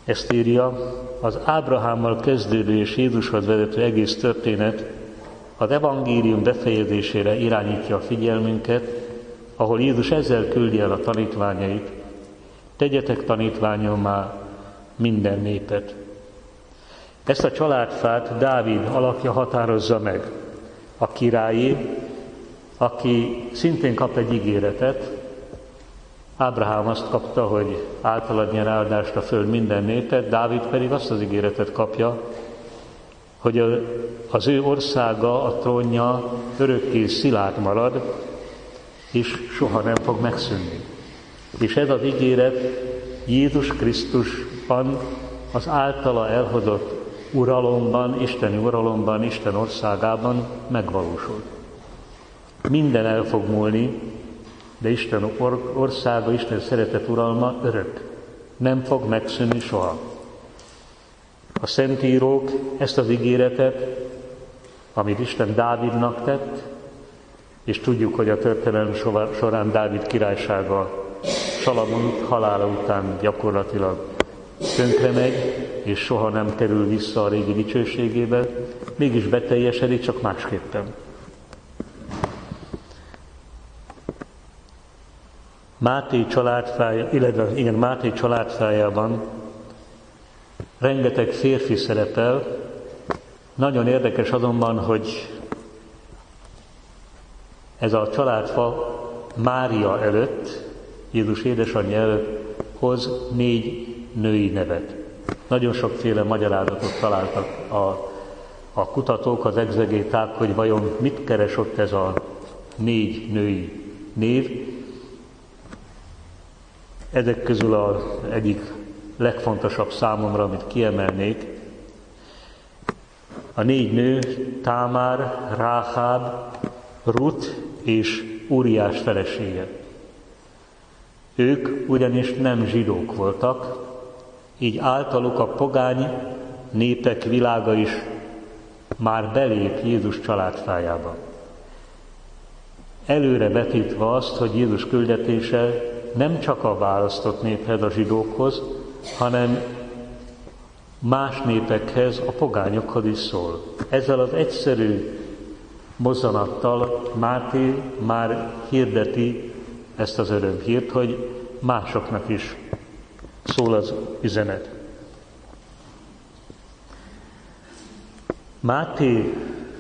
Ezt írja, az Ábrahámmal kezdődő és Jézushoz vezető egész történet az evangélium befejezésére irányítja a figyelmünket, ahol Jézus ezzel küldi el a tanítványait: tegyetek tanítványommá minden népet. Ezt a családfát Dávid alakja határozza meg, a királyé, aki szintén kap egy ígéretet. Ábrahám azt kapta, hogy általad nyer áldást a föld minden népet, Dávid pedig azt az ígéretet kapja, hogy az ő országa, a trónja örökké szilárd marad, és soha nem fog megszűnni. És ez az ígéret Jézus Krisztusban, az általa elhozott uralomban, isteni uralomban, Isten országában megvalósul. Minden el fog múlni, de Isten országa, Isten szeretet uralma örök. Nem fog megszűnni soha. A szentírók ezt az ígéretet, amit Isten Dávidnak tett, és tudjuk, hogy a történelem során Dávid királysága Salamon halála után gyakorlatilag tönkre megy, és soha nem kerül vissza a régi dicsőségébe, mégis beteljesedik, csak másképpen. Máté családfájában rengeteg férfi szerepel. Nagyon érdekes azonban, hogy ez a családfa Mária előtt, Jézus édesanyja előtt hoz 4 női nevet. Nagyon sokféle magyarázatot találtak a kutatók, az egzegéták, hogy vajon mit keres ott ez a 4 női név. Ezek közül az egyik legfontosabb számomra, amit kiemelnék, a 4 nő Támár, Ráháb, Rut és Úriás felesége. Ők ugyanis nem zsidók voltak, így általuk a pogány népek világa is már belép Jézus családfájába. Előre vetítve azt, hogy Jézus küldetése nem csak a választott néphez, a zsidókhoz, hanem más népekhez, a pogányokhoz is szól. Ezzel az egyszerű mozzanattal Máté már hirdeti ezt az örömhírt, hogy másoknak is szól az üzenet. Máté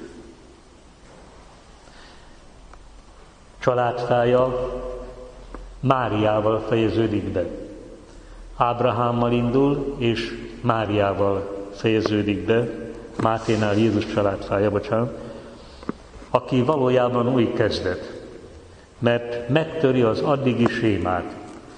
családfája Máriával fejeződik be. Ábrahámmal indul, és Máriával fejeződik be, Máténál Jézus családfája, aki valójában új kezdet, mert megtöri az addigi sémát.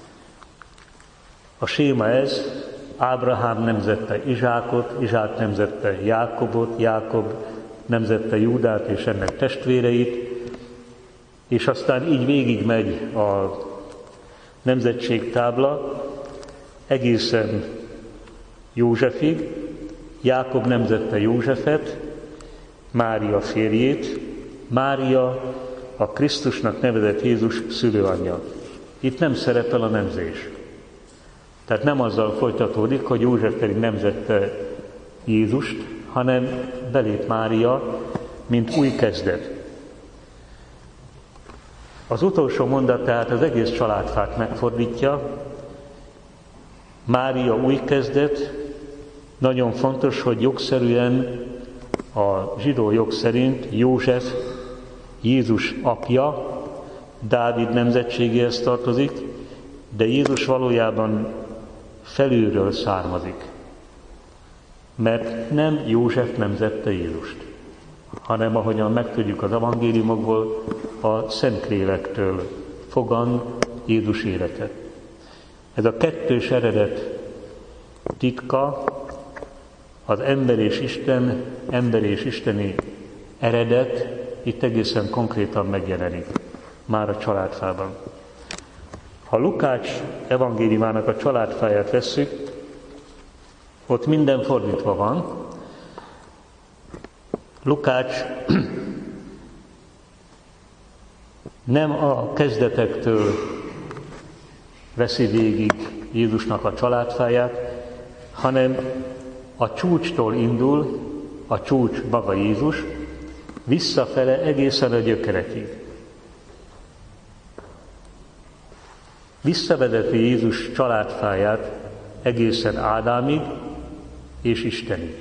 A séma ez: Ábrahám nemzette Izsákot, Izsák nemzette Jákobot, Jákob nemzette Júdát és ennek testvéreit, és aztán így végigmegy a nemzetségtábla egészen Józsefig. Jákob nemzette Józsefet, Mária férjét, Mária a Krisztusnak nevezett Jézus szülőanyja. Itt nem szerepel a nemzés. Tehát nem azzal folytatódik, hogy József pedig nemzette Jézust, hanem belép Mária, mint új kezdet. Az utolsó mondat tehát az egész családfát megfordítja. Mária új kezdet, nagyon fontos, hogy jogszerűen, a zsidó jog szerint József Jézus apja, Dávid nemzetségéhez tartozik, de Jézus valójában felülről származik. Mert nem József nemzette Jézust, hanem ahogyan megtudjuk az evangéliumokból, a Szentlélektől fogant Jézus élete. Ez a kettős eredet titka, az ember és Isten, ember és isteni eredet itt egészen konkrétan megjelenik már a családfában. Ha Lukács evangéliumának a családfáját vesszük, ott minden fordítva van. Lukács nem a kezdetektől veszi végig Jézusnak a családfáját, hanem a csúcstól indul, a csúcs maga Jézus, visszafele egészen a gyökerekig. Visszavezeti Jézus családfáját egészen Ádámig és Istenig.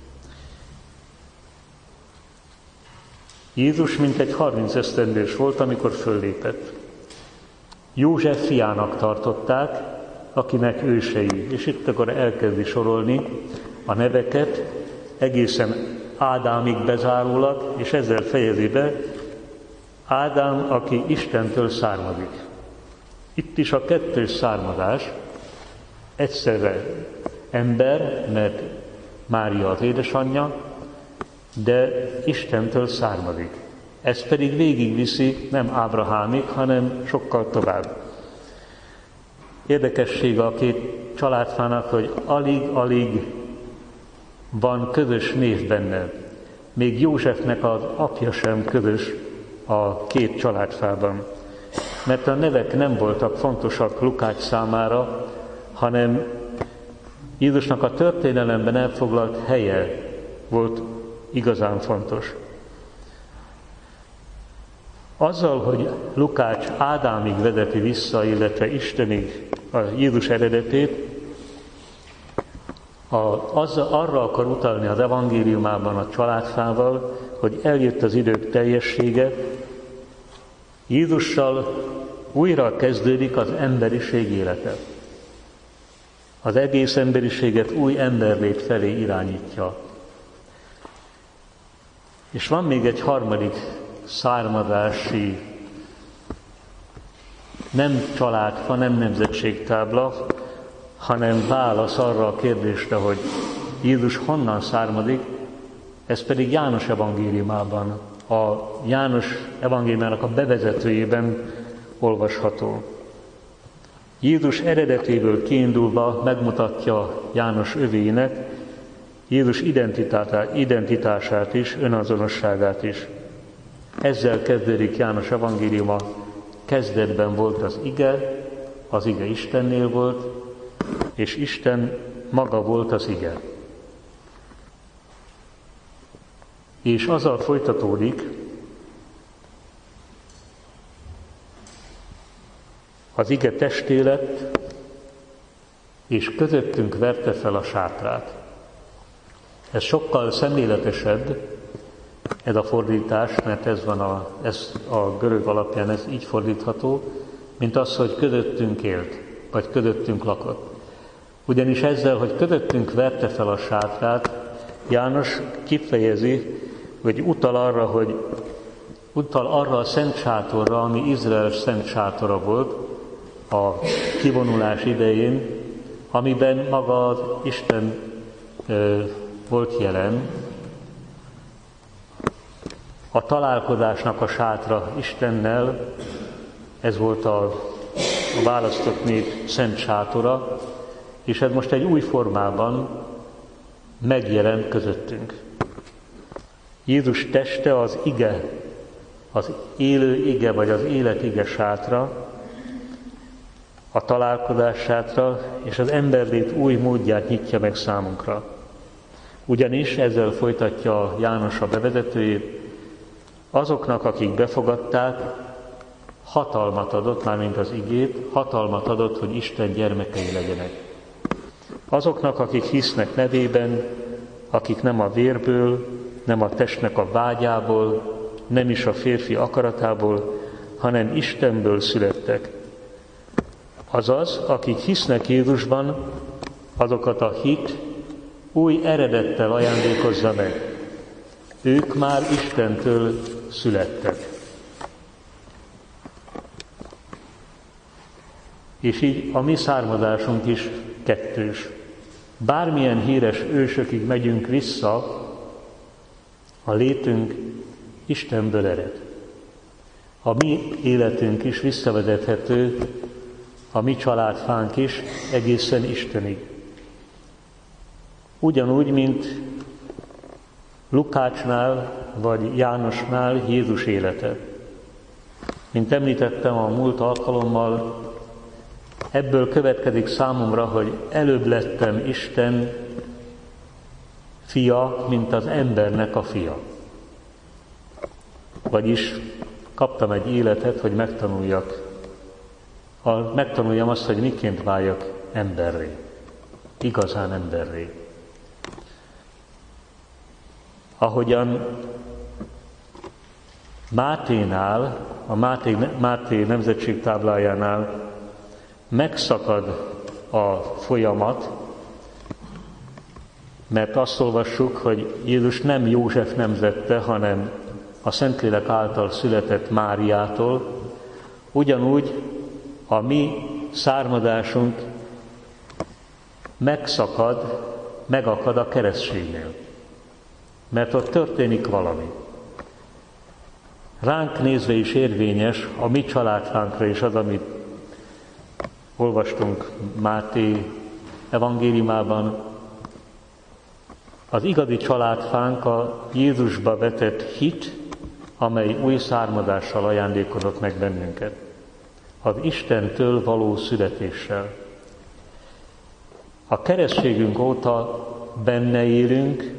Jézus mintegy 30 esztendős volt, amikor föllépett. József fiának tartották, akinek ősei, és itt akkor elkezdi sorolni a neveket, egészen Ádámig bezárólag, és ezzel fejezi be, Ádám, aki Istentől származik. Itt is a kettős származás, egyszerre ember, mert Mária az édesanyja, de Istentől származik. Ez pedig végigviszi nem Ábrahámig, hanem sokkal tovább. Érdekesség a két családfának, hogy alig-alig van közös név benne. Még Józsefnek az apja sem közös a két családfában. Mert a nevek nem voltak fontosak Lukács számára, hanem Jézusnak a történelemben elfoglalt helye volt igazán fontos. Azzal, hogy Lukács Ádámig vezeti vissza, illetve Istenig a Jézus eredetét, arra akar utalni az evangéliumában a családfával, hogy eljött az idők teljessége, Jézussal újra kezdődik az emberiség élete. Az egész emberiséget új emberlét felé irányítja. És van még egy harmadik származási, nem családfa, nem nemzetségtábla, hanem válasz arra a kérdésre, hogy Jézus honnan származik, ez pedig János evangéliumában, a János evangéliumának a bevezetőjében olvasható. Jézus eredetéből kiindulva megmutatja János övéinek Jézus identitását is, önazonosságát is. Ezzel kezdődik János evangéliuma, kezdetben volt az ige Istennél volt, és Isten maga volt az ige. És azzal folytatódik, az ige testé lett, és közöttünk verte fel a sátrát. Ez sokkal szemléletesebb, ez a fordítás, mert ez a görög alapján ez így fordítható, mint az, hogy közöttünk élt, vagy közöttünk lakott. Ugyanis ezzel, hogy közöttünk verte fel a sátrát, János kifejezi, vagy utal arra a szent sátorra, ami Izrael szent sátora volt a kivonulás idején, amiben maga az Isten volt jelen. A találkozásnak a sátra Istennel, ez volt a választott nép szent sátora, és ez most egy új formában megjelent közöttünk. Jézus teste az ige, az élő ige, vagy az élet ige sátra, a találkozás sátra, és az emberlét új módját nyitja meg számunkra. Ugyanis ezzel folytatja János a bevezetőjét, azoknak, akik befogadták, hatalmat adott, mármint az igét, hatalmat adott, hogy Isten gyermekei legyenek. Azoknak, akik hisznek nevében, akik nem a vérből, nem a testnek a vágyából, nem is a férfi akaratából, hanem Istenből születtek. Azaz, akik hisznek Jézusban, azokat a hit új eredettel ajándékozza meg. Ők már Istentől születtek. És így a mi származásunk is kettős. Bármilyen híres ősökig megyünk vissza, a létünk Istenből ered. A mi életünk is visszavezethető, a mi családfánk is egészen Istenig. Ugyanúgy, mint Lukácsnál vagy Jánosnál Jézus élete. Mint említettem a múlt alkalommal, Ebből következik számomra, hogy előbb lettem Isten fia, mint az embernek a fia. Vagyis kaptam egy életet, hogy megtanuljam azt, hogy miként váljak emberré, igazán emberré. Ahogyan Máténál, a Máté nemzetségtáblájánál megszakad a folyamat, mert azt olvassuk, hogy Jézus nem József nemzette, hanem a Szentlélek által született Máriától, ugyanúgy a mi származásunk megakad a keresztségnél, mert ott történik valami. Ránk nézve is érvényes, a mi családfánkra is az, amit olvastunk Máté evangéliumában. Az igazi családfánk a Jézusba vetett hit, amely új származással ajándékozott meg bennünket. Az Istentől való születéssel. A keresztségünk óta benne élünk,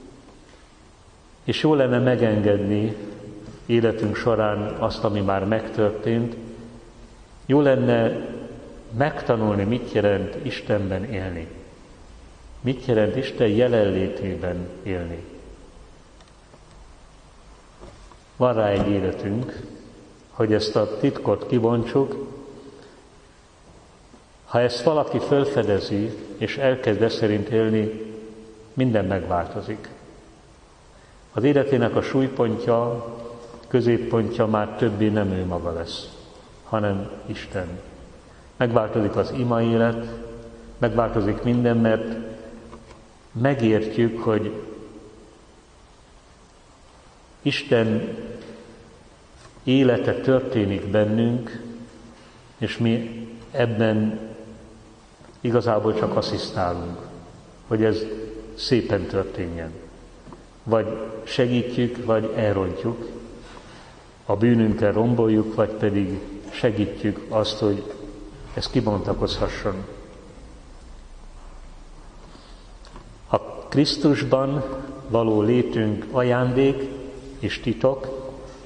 és jó lenne megengedni életünk során azt, ami már megtörtént. Jó lenne megtanulni, mit jelent Istenben élni. Mit jelent Isten jelenlétében élni. Van rá egy életünk, hogy ezt a titkot kibontsuk. Ha ezt valaki felfedezi, és elkezd szerint élni, minden megváltozik. Az életének a súlypontja, középpontja már többé nem ő maga lesz, hanem Isten. Megváltozik az ima élet, megváltozik minden, mert megértjük, hogy Isten élete történik bennünk, és mi ebben igazából csak asszisztálunk, hogy ez szépen történjen. Vagy segítjük, vagy elrontjuk, a bűnünkkel romboljuk, vagy pedig segítjük azt, hogy ez kibontakozhasson. A Krisztusban való létünk ajándék és titok.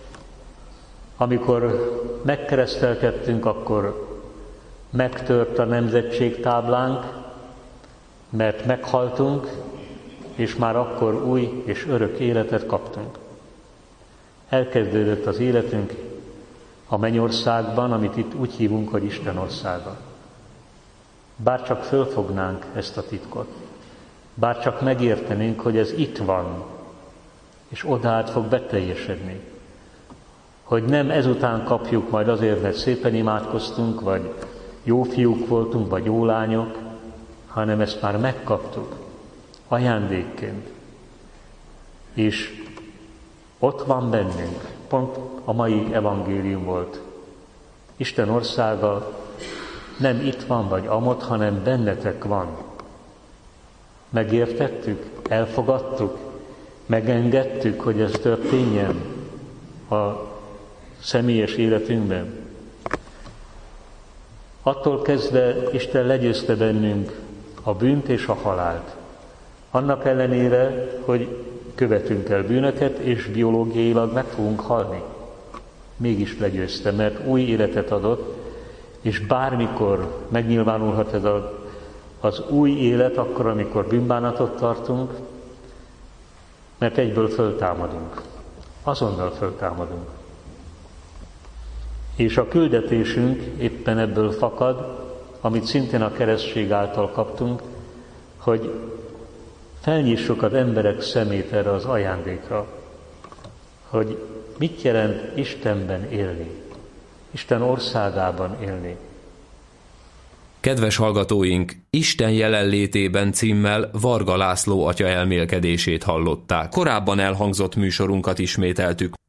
Amikor megkeresztelkedtünk, akkor megtört a nemzetségtáblánk, mert meghaltunk, és már akkor új és örök életet kaptunk. Elkezdődött az életünk a mennyországban, amit itt úgy hívunk, hogy Isten országa. Bár csak fölfognánk ezt a titkot, bár csak megértenénk, hogy ez itt van, és odaát fog beteljesedni. Hogy nem ezután kapjuk majd azért, mert szépen imádkoztunk, vagy jó fiúk voltunk, vagy jó lányok, hanem ezt már megkaptuk ajándékként. És ott van bennünk, pont a mai evangélium volt. Isten országa nem itt van, vagy amott, hanem bennetek van. Megértettük, elfogadtuk, megengedtük, hogy ez történjen a személyes életünkben. Attól kezdve Isten legyőzte bennünk a bűnt és a halált. Annak ellenére, hogy követünk el bűnöket, és biológiailag meg fogunk halni. Mégis legyőzte, mert új életet adott, és bármikor megnyilvánulhat ez az új élet, akkor, amikor bűnbánatot tartunk, mert egyből föltámadunk. Azonnal föltámadunk. És a küldetésünk éppen ebből fakad, amit szintén a keresztség által kaptunk, hogy felnyissuk az emberek szemét erre az ajándékra, hogy mit jelent Istenben élni, Isten országában élni. Kedves hallgatóink, Isten jelenlétében címmel Varga László atya elmélkedését hallották. Korábban elhangzott műsorunkat ismételtük.